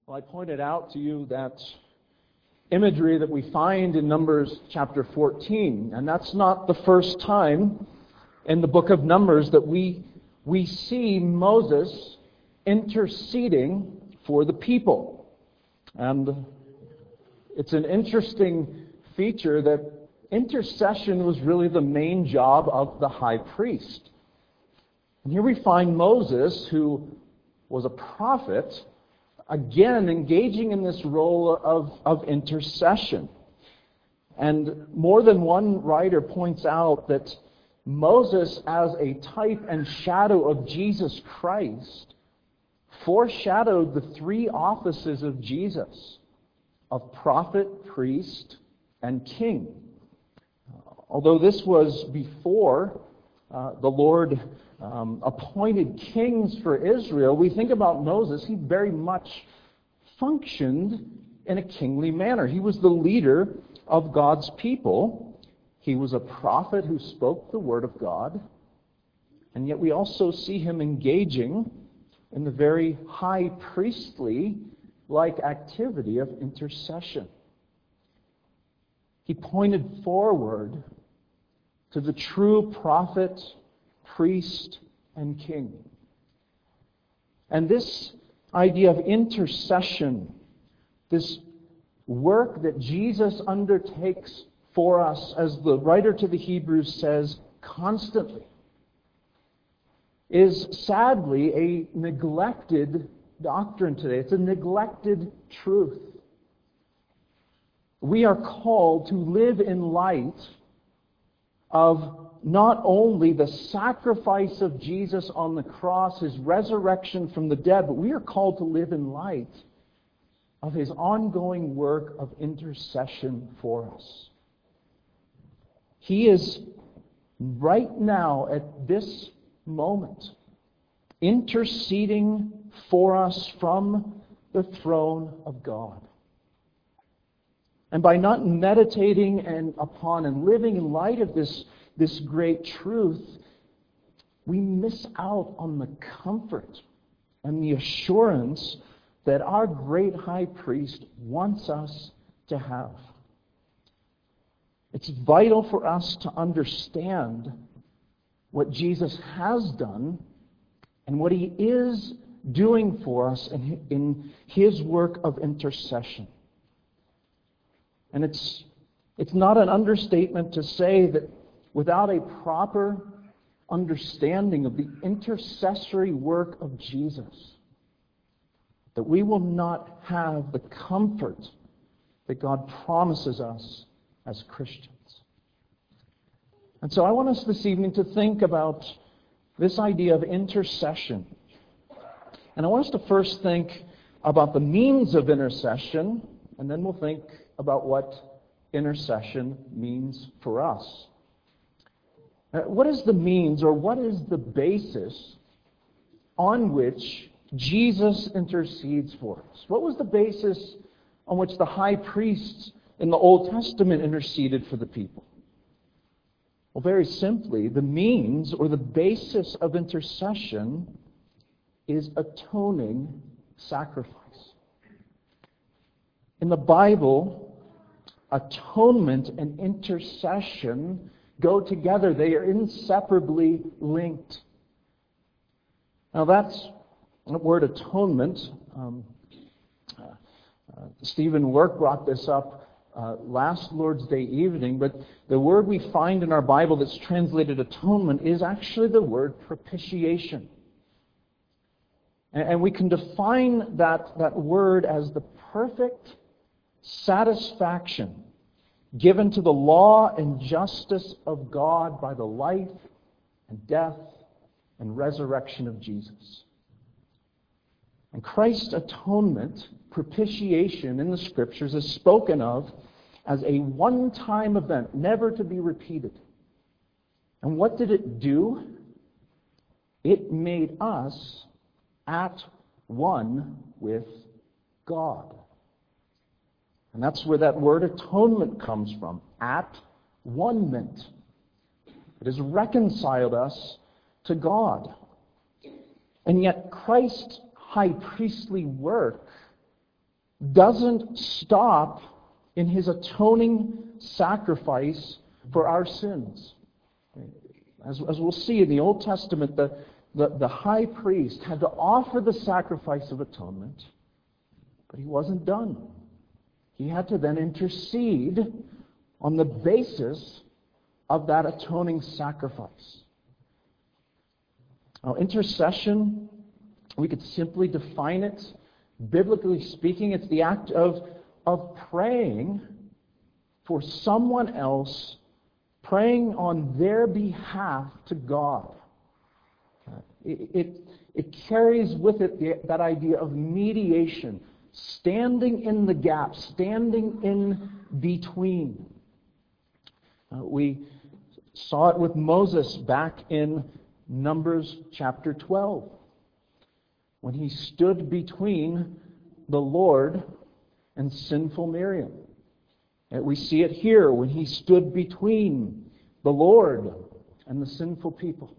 Well, I pointed out to you that imagery that we find in Numbers chapter 14, and that's not the first time in the book of Numbers that we see Moses interceding for the people. And it's an interesting feature that intercession was really the main job of the high priest. And here we find Moses, who was a prophet, again engaging in this role of intercession. And more than one writer points out that Moses, as a type and shadow of Jesus Christ, foreshadowed the three offices of Jesus, of prophet, priest, and king. Although this was before the Lord appointed kings for Israel, we think about Moses, he very much functioned in a kingly manner. He was the leader of God's people. He was a prophet who spoke the word of God. And yet we also see him engaging in the very high priestly-like activity of intercession. He pointed forward to the true prophet, priest, and king. And this idea of intercession, this work that Jesus undertakes for us, as the writer to the Hebrews says, constantly, is sadly a neglected doctrine today. It's a neglected truth. We are called to live in light of not only the sacrifice of Jesus on the cross, his resurrection from the dead, but we are called to live in light of his ongoing work of intercession for us. He is right now, at this moment, interceding for us from the throne of God. And by not meditating upon and living in light of this great truth, we miss out on the comfort and the assurance that our great high priest wants us to have. It's vital for us to understand what Jesus has done and what he is doing for us in his work of intercession. And it's not an understatement to say that without a proper understanding of the intercessory work of Jesus, that we will not have the comfort that God promises us as Christians. And so I want us this evening to think about this idea of intercession. And I want us to first think about the means of intercession, and then we'll think about what intercession means for us. What is the means, or what is the basis on which Jesus intercedes for us? What was the basis on which the high priests in the Old Testament interceded for the people? Well, very simply, the means or the basis of intercession is atoning sacrifice. In the Bible, atonement and intercession go together. They are inseparably linked. Now that's the word atonement. Stephen Work brought this up last Lord's Day evening, but the word we find in our Bible that's translated atonement is actually the word propitiation. And we can define that word as the perfect satisfaction given to the law and justice of God by the life and death and resurrection of Jesus. And Christ's atonement, propitiation in the Scriptures, is spoken of as a one-time event, never to be repeated. And what did it do? It made us at one with God. And that's where that word atonement comes from. At one-ment. It has reconciled us to God. And yet Christ's high priestly work doesn't stop in his atoning sacrifice for our sins. As we'll see in the Old Testament, the high priest had to offer the sacrifice of atonement, but he wasn't done. He had to then intercede on the basis of that atoning sacrifice. Now, intercession, we could simply define it, biblically speaking, it's the act of praying for someone else, praying on their behalf to God. It carries with it that idea of mediation, standing in the gap, standing in between. We saw it with Moses back in Numbers chapter 12, when he stood between the Lord and sinful Miriam. And we see it here when he stood between the Lord and the sinful people.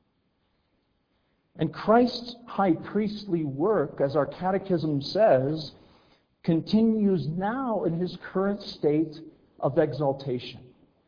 And Christ's high priestly work, as our catechism says, continues now in his current state of exaltation.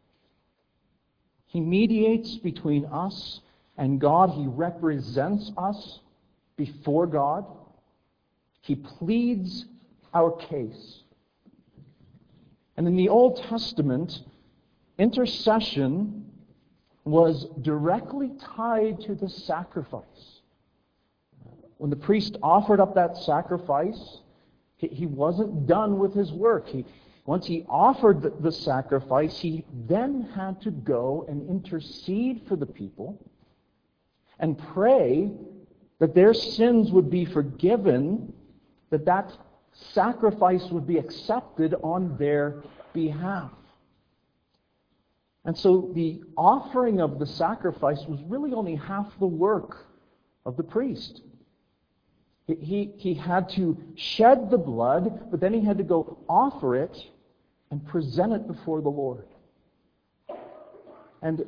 He mediates between us and God. He represents us before God. He pleads our case. And in the Old Testament, intercession was directly tied to the sacrifice. When the priest offered up that sacrifice, he wasn't done with his work. Once he offered the sacrifice, he then had to go and intercede for the people and pray that their sins would be forgiven, that sacrifice would be accepted on their behalf. And so the offering of the sacrifice was really only half the work of the priest. He had to shed the blood, but then he had to go offer it and present it before the Lord. And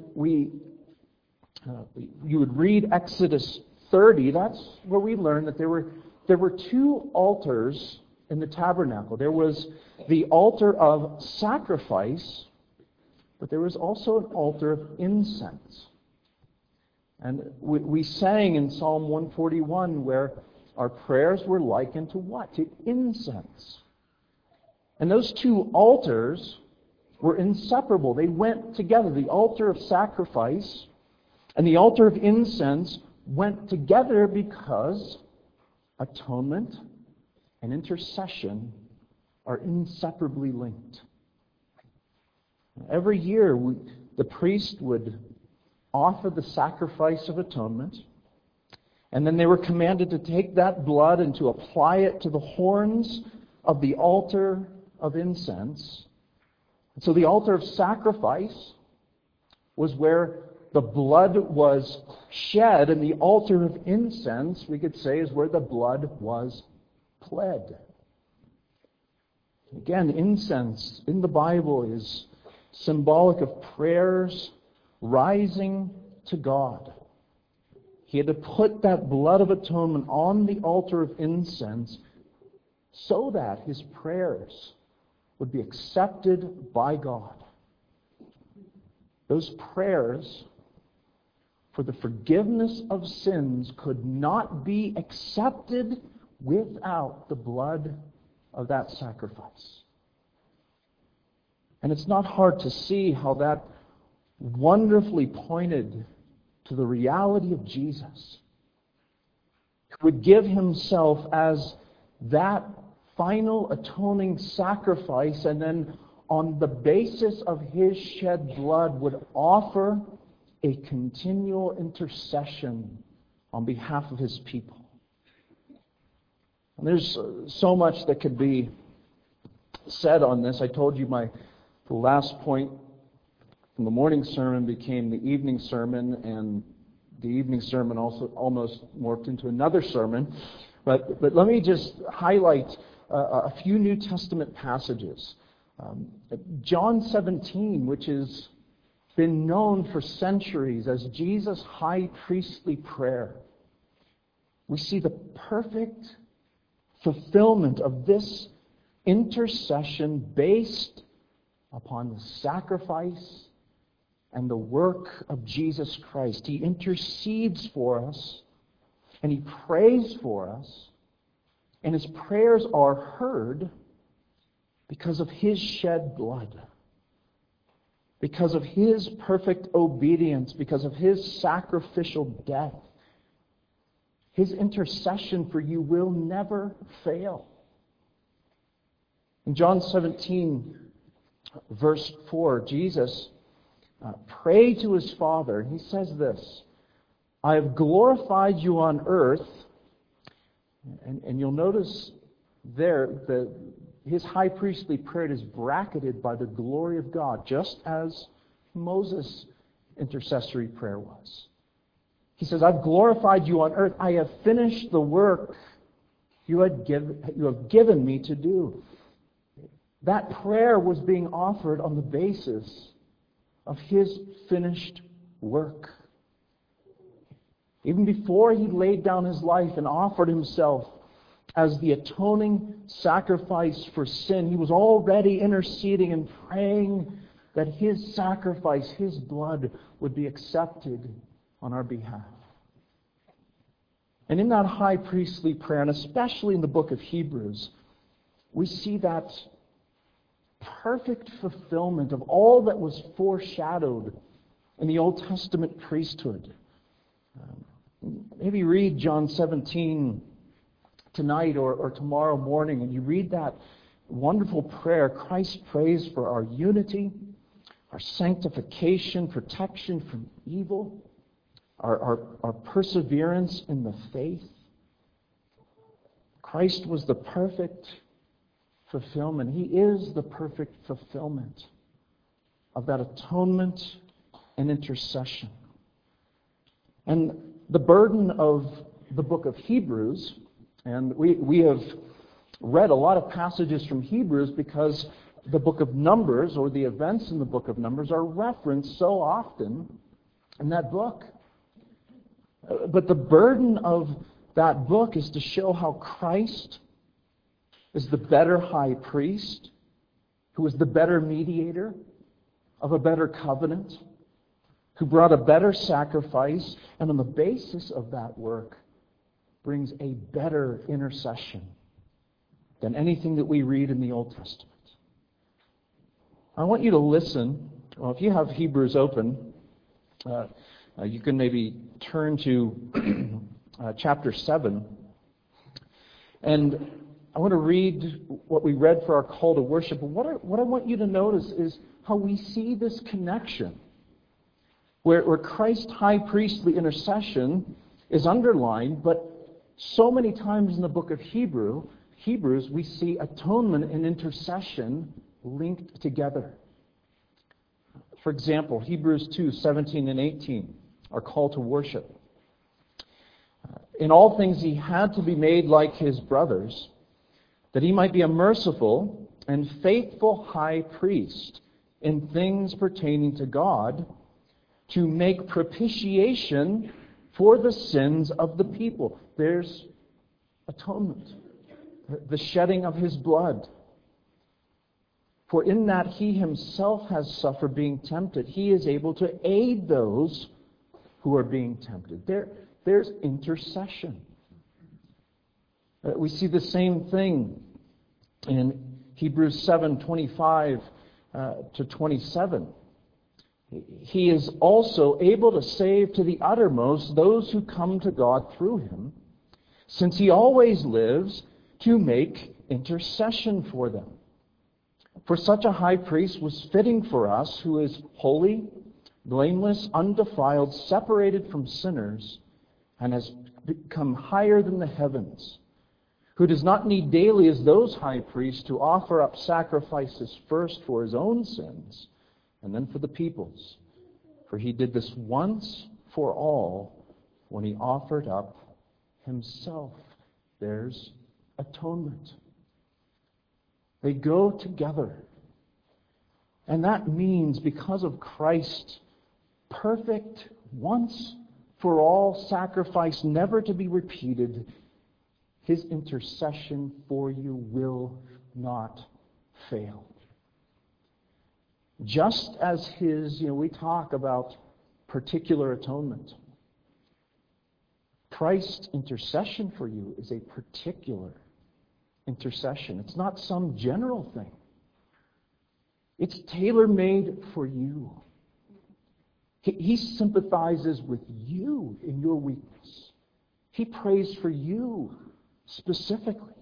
you would read Exodus 30. That's where we learn that there were two altars in the tabernacle. There was the altar of sacrifice, but there was also an altar of incense. And we sang in Psalm 141 where our prayers were likened to what? To incense. And those two altars were inseparable. They went together. The altar of sacrifice and the altar of incense went together because atonement and intercession are inseparably linked. Every year, the priest would offer the sacrifice of atonement, and then they were commanded to take that blood and to apply it to the horns of the altar of incense. And so the altar of sacrifice was where the blood was shed, and the altar of incense, we could say, is where the blood was pled. Again, incense in the Bible is symbolic of prayers rising to God. He had to put that blood of atonement on the altar of incense so that his prayers would be accepted by God. Those prayers for the forgiveness of sins could not be accepted without the blood of that sacrifice. And it's not hard to see how that wonderfully pointed to the reality of Jesus, who would give himself as that final atoning sacrifice, and then on the basis of his shed blood would offer a continual intercession on behalf of his people. And there's so much that could be said on this. I told you the last point from the morning sermon became the evening sermon, and the evening sermon also almost morphed into another sermon. But let me just highlight a few New Testament passages. John 17, which has been known for centuries as Jesus' high priestly prayer. We see the perfect fulfillment of this intercession based upon the sacrifice and the work of Jesus Christ. He intercedes for us, and He prays for us, and His prayers are heard because of His shed blood, because of His perfect obedience, because of His sacrificial death. His intercession for you will never fail. In John 17, verse 4, Jesus prayed to His Father. He says this, I have glorified you on earth. And you'll notice there that His high priestly prayer is bracketed by the glory of God, just as Moses' intercessory prayer was. He says, I've glorified you on earth. I have finished the work you have given me to do. That prayer was being offered on the basis of His finished work. Even before He laid down His life and offered Himself as the atoning sacrifice for sin, He was already interceding and praying that His sacrifice, His blood, would be accepted on our behalf. And in that high priestly prayer, and especially in the book of Hebrews, we see that perfect fulfillment of all that was foreshadowed in the Old Testament priesthood. Maybe read John 17 tonight or tomorrow morning, and you read that wonderful prayer. Christ prays for our unity, our sanctification, protection from evil, our perseverance in the faith. Christ was the perfect fulfillment. He is the perfect fulfillment of that atonement and intercession. And the burden of the book of Hebrews, and we have read a lot of passages from Hebrews because the book of Numbers, or the events in the book of Numbers, are referenced so often in that book. But the burden of that book is to show how Christ is the better high priest, who is the better mediator of a better covenant, who brought a better sacrifice, and on the basis of that work brings a better intercession than anything that we read in the Old Testament. I want you to listen. Well, if you have Hebrews open, you can maybe turn to chapter 7. And I want to read what we read for our call to worship. But what I want you to notice is how we see this connection, where Christ's high priestly intercession is underlined, but so many times in the book of Hebrews, we see atonement and intercession linked together. For example, Hebrews 2, 17 and 18, our call to worship. In all things He had to be made like His brothers, that He might be a merciful and faithful high priest in things pertaining to God, to make propitiation for the sins of the people. There's atonement, the shedding of His blood. For in that He Himself has suffered being tempted, He is able to aid those who are being tempted. There's intercession. We see the same thing in Hebrews 7:25 to 27. He is also able to save to the uttermost those who come to God through Him, since He always lives to make intercession for them. For such a high priest was fitting for us, who is holy, blameless, undefiled, separated from sinners, and has become higher than the heavens, who does not need daily, as those high priests, to offer up sacrifices first for His own sins, and then for the people's. For He did this once for all when He offered up Himself. There's atonement. They go together. And that means, because of Christ's perfect, once for all sacrifice, never to be repeated, His intercession for you will not fail. Just as his, we talk about particular atonement. Christ's intercession for you is a particular intercession. It's not some general thing. It's tailor-made for you. He sympathizes with you in your weakness. He prays for you specifically.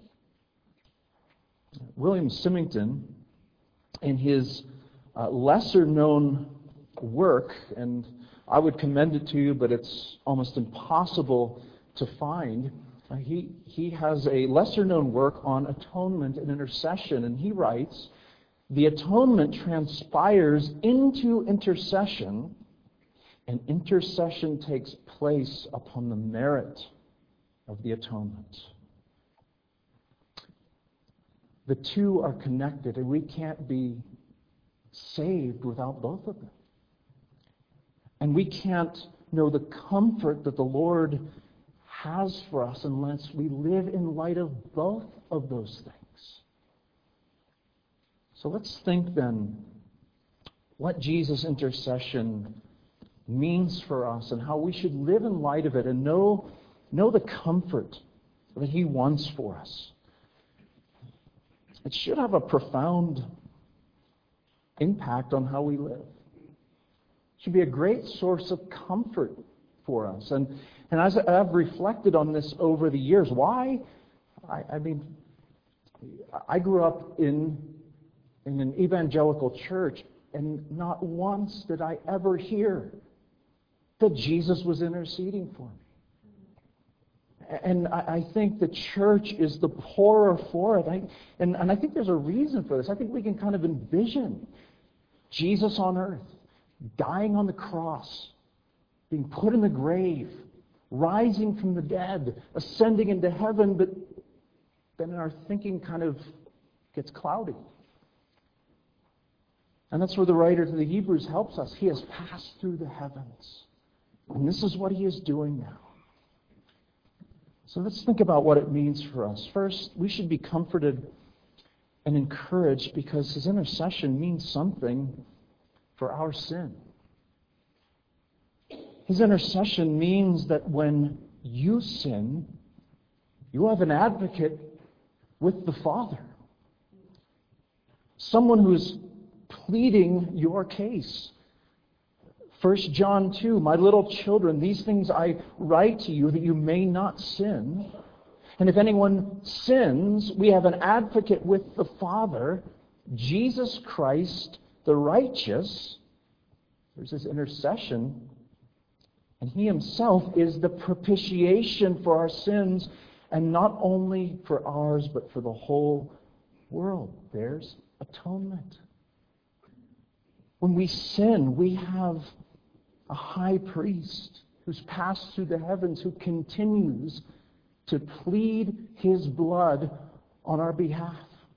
William Symington, in his lesser-known work, and I would commend it to you, but it's almost impossible to find. He has a lesser-known work on atonement and intercession, and he writes, "The atonement transpires into intercession, and intercession takes place upon the merit of the atonement." The two are connected, and we can't be saved without both of them. And we can't know the comfort that the Lord has for us unless we live in light of both of those things. So let's think then what Jesus' intercession means for us and how we should live in light of it and know the comfort that He wants for us. It should have a profound impact on how we live. It should be a great source of comfort for us. And as I've reflected on this over the years, why? I grew up in an evangelical church, and not once did I ever hear that Jesus was interceding for me. And I think the church is the poorer for it. And I think there's a reason for this. I think we can kind of envision Jesus on earth, dying on the cross, being put in the grave, rising from the dead, ascending into heaven, but then our thinking kind of gets cloudy. And that's where the writer to the Hebrews helps us. He has passed through the heavens. And this is what He is doing now. So let's think about what it means for us. First, we should be comforted and encouraged because His intercession means something for our sin. His intercession means that when you sin, you have an advocate with the Father. Someone who's pleading your case. 1 John 2, "My little children, these things I write to you that you may not sin. And if anyone sins, we have an advocate with the Father, Jesus Christ the righteous." There's His intercession. And He Himself is the propitiation for our sins, and not only for ours, but for the whole world. There's atonement. When we sin, we have a high priest who's passed through the heavens, who continues to plead His blood on our behalf.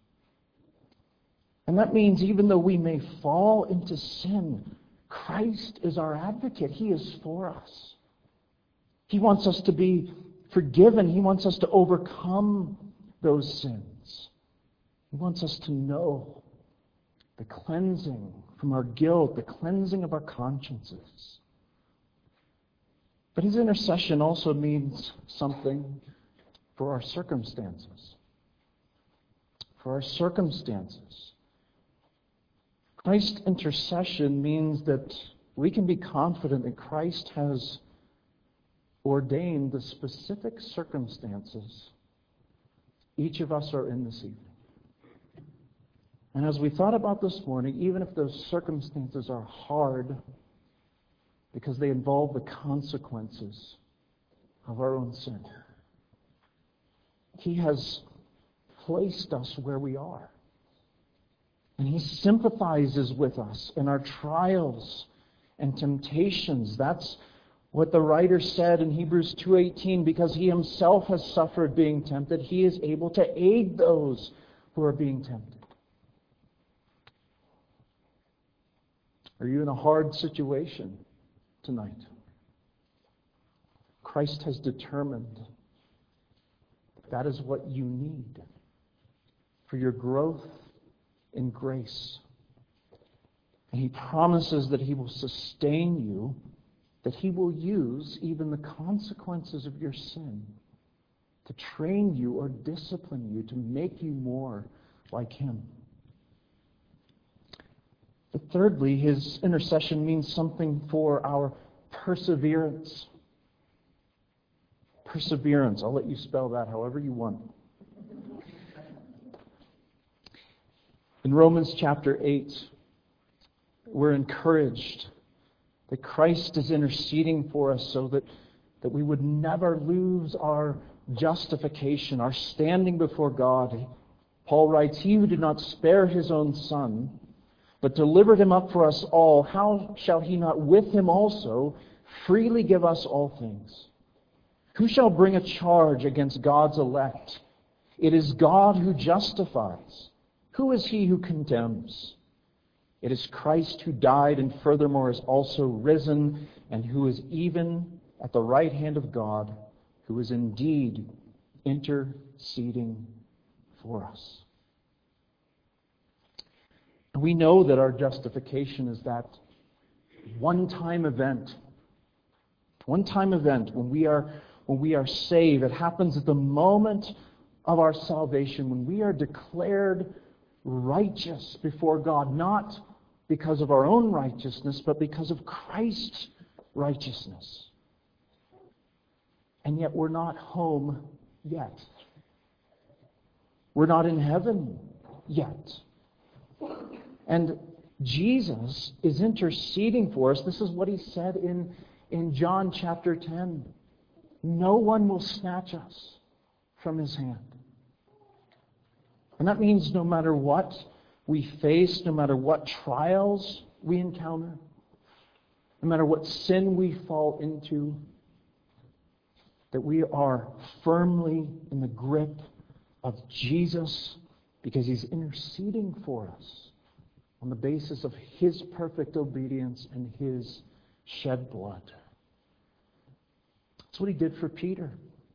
And that means even though we may fall into sin, Christ is our advocate. He is for us. He wants us to be forgiven. He wants us to overcome those sins. He wants us to know the cleansing from our guilt, the cleansing of our consciences. But His intercession also means something for our circumstances. For our circumstances. Christ's intercession means that we can be confident that Christ has ordained the specific circumstances each of us are in this evening. And as we thought about this morning, even if those circumstances are hard because they involve the consequences of our own sin, He has placed us where we are. And He sympathizes with us in our trials and temptations. That's what the writer said in Hebrews 2:18, because He Himself has suffered being tempted, He is able to aid those who are being tempted. Are you in a hard situation tonight? Christ has determined that is what you need for your growth in grace. And He promises that He will sustain you, that He will use even the consequences of your sin to train you or discipline you to make you more like Him. But thirdly, His intercession means something for our perseverance. Perseverance. I'll let you spell that however you want. In Romans chapter 8, we're encouraged that Christ is interceding for us so that we would never lose our justification, our standing before God. Paul writes, "He who did not spare His own Son, but delivered Him up for us all, how shall He not with Him also freely give us all things? Who shall bring a charge against God's elect? It is God who justifies. Who is he who condemns? It is Christ who died and furthermore is also risen, and who is even at the right hand of God, who is indeed interceding for us." And we know that our justification is that one-time event. One-time event when we are saved. It happens at the moment of our salvation, when we are declared righteous before God, not because of our own righteousness, but because of Christ's righteousness. And yet we're not home yet. We're not in heaven yet. And Jesus is interceding for us. This is what He said in John chapter 10. No one will snatch us from His hand. And that means no matter what we face, no matter what trials we encounter, no matter what sin we fall into, that we are firmly in the grip of Jesus because He's interceding for us on the basis of His perfect obedience and His shed blood. That's what He did for Peter.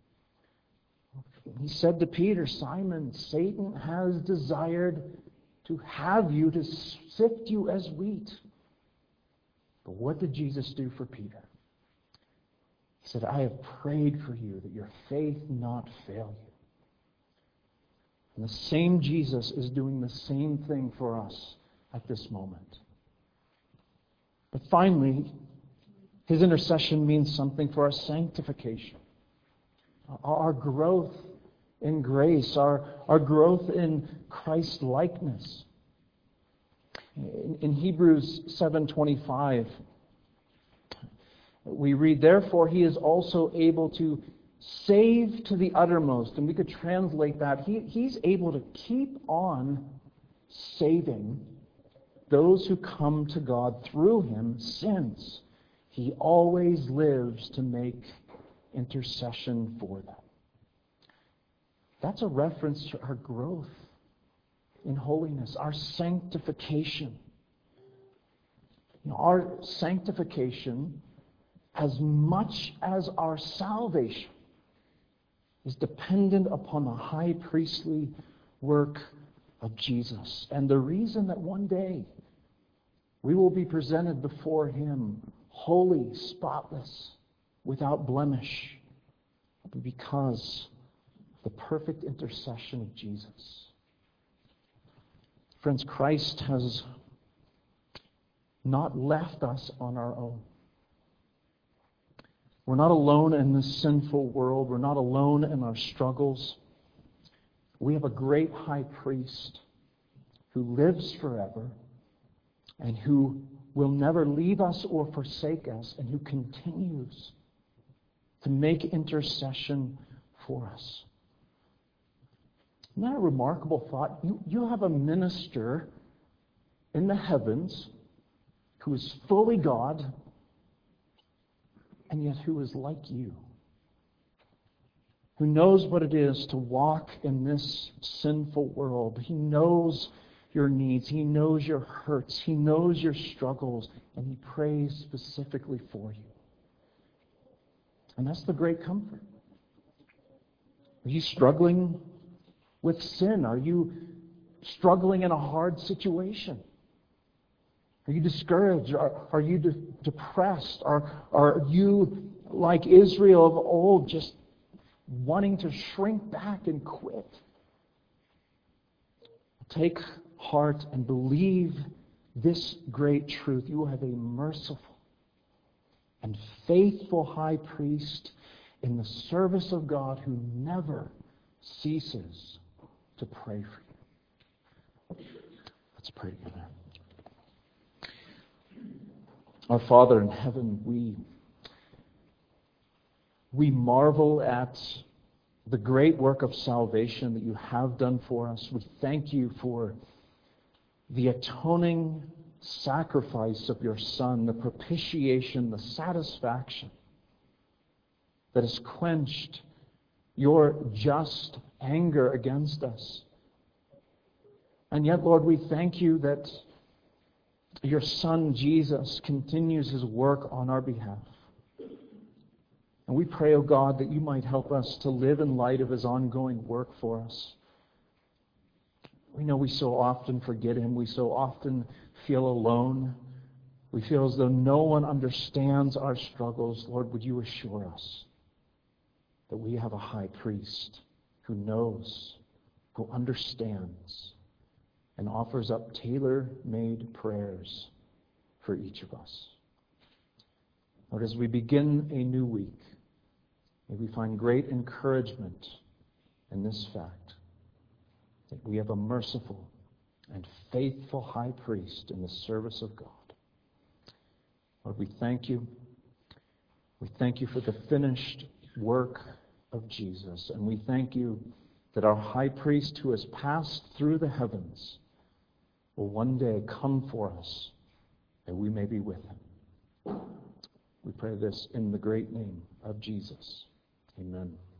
He said to Peter, "Simon, Satan has desired to have you, to sift you as wheat." But what did Jesus do for Peter? He said, "I have prayed for you that your faith not fail you." And the same Jesus is doing the same thing for us at this moment. But finally, His intercession means something for our sanctification. Our growth in grace, our growth in Christ-likeness. In Hebrews 7:25, we read, "Therefore He is also able to save to the uttermost." And we could translate that. He's able to keep on saving those who come to God through Him, since He always lives to make intercession for them. That's a reference to our growth in holiness, our sanctification. Our sanctification, as much as our salvation, is dependent upon the high priestly work of Jesus. And the reason that one day we will be presented before Him holy, spotless, without blemish, because of the perfect intercession of Jesus. Friends, Christ has not left us on our own. We're not alone in this sinful world. We're not alone in our struggles. We have a great high priest who lives forever and who will never leave us or forsake us, and who continues to make intercession for us. Isn't that a remarkable thought? You have a minister in the heavens who is fully God, and yet who is like you, who knows what it is to walk in this sinful world. He knows your needs. He knows your hurts. He knows your struggles, and He prays specifically for you. And that's the great comfort. Are you struggling with sin? Are you struggling in a hard situation? Are you discouraged? Are you depressed? Are you, like Israel of old, just wanting to shrink back and quit? Take heart and believe this great truth. You have a merciful and faithful high priest in the service of God who never ceases to pray for you. Let's pray together. Our Father in heaven, we marvel at the great work of salvation that you have done for us. We thank you for the atoning sacrifice of your Son, the propitiation, the satisfaction that has quenched your just anger against us. And yet, Lord, we thank you that your Son, Jesus, continues his work on our behalf. And we pray, O God, that you might help us to live in light of his ongoing work for us. We know we so often forget him. We so often feel alone. We feel as though no one understands our struggles. Lord, would you assure us that we have a high priest who knows, who understands, and offers up tailor-made prayers for each of us. Lord, as we begin a new week, may we find great encouragement in this fact that we have a merciful and faithful high priest in the service of God. Lord, we thank you. We thank you for the finished work of Jesus. And we thank you that our high priest who has passed through the heavens will one day come for us, that we may be with him. We pray this in the great name of Jesus. Amen.